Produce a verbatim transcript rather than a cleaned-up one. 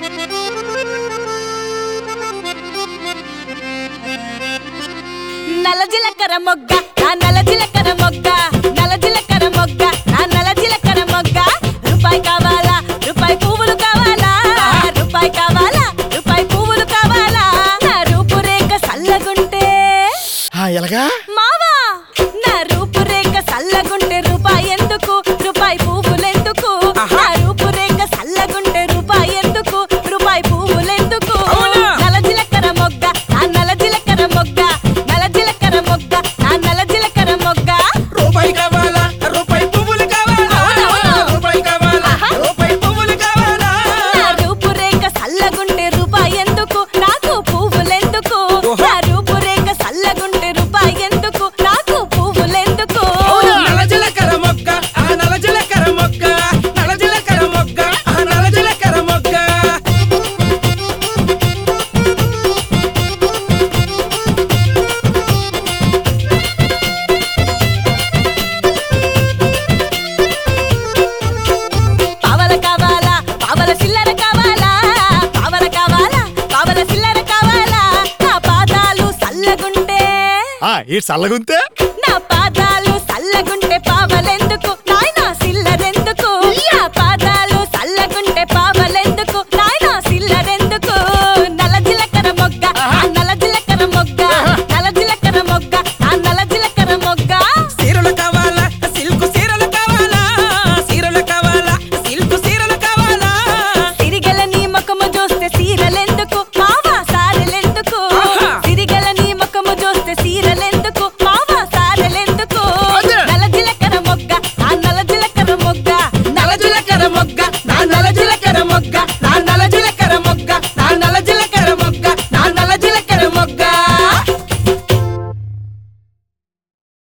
నల జీలకర్ర మొగ్గ నా నల జీలకర్ర మొగ్గ నల జీలకర్ర మొగ్గ నా నల జీలకర్ర మొగ్గ రూపాయి కావాలా రూపాయి పువ్వులు కావాలా రూపాయి కావాలా రూపాయి పువ్వులు కావాలా నా రూపురేఖ సల్లగుంటే ఎలాగా మావా నా రూపురేఖ సల్లగుంటే రూపాయి ఎందుకు రూపాయి పువ్వులెందుకు నా రూపురేఖ సల్లగుంటే రూపాయి ఎందుకు రూపాయి పువ్వులెందుకు నల జీలకర్ర మొగ్గ నా నల జీలకర్ర మొగ్గ నల జీలకర్ర మొగ్గ నా నల జీలకర్ర మొగ్గ రూపాయి కావాలా రూపాయి పువ్వులు కావాలా రూపాయి కావాలా రూపాయి పువ్వులు కావాలా నా రూపురేఖ సల్లగుంటే రూపాయి ఎందుకు నాకు పువ్వులెందుకు నా రూపురేఖ సల్లగుంటే రూపాయి ఎందుకు నాకు పువ్వులెందుకు నల జీలకర్ర మొగ్గ ఆ నల జీలకర్ర మొగ్గ నల జీలకర్ర మొగ్గ ఆ నల జీలకర్ర మొగ్గ పావల కావాలా పావల చిల్లర కావాలా పావల కావాలా పావల చిల్లర కావాలా నా పాదాలు సల్లగుంటే ఈ చల్లగుంతే నా పాదాలు సల్లగుంటే పావలెందుకు నాయనా సిల్లరెందుకు నా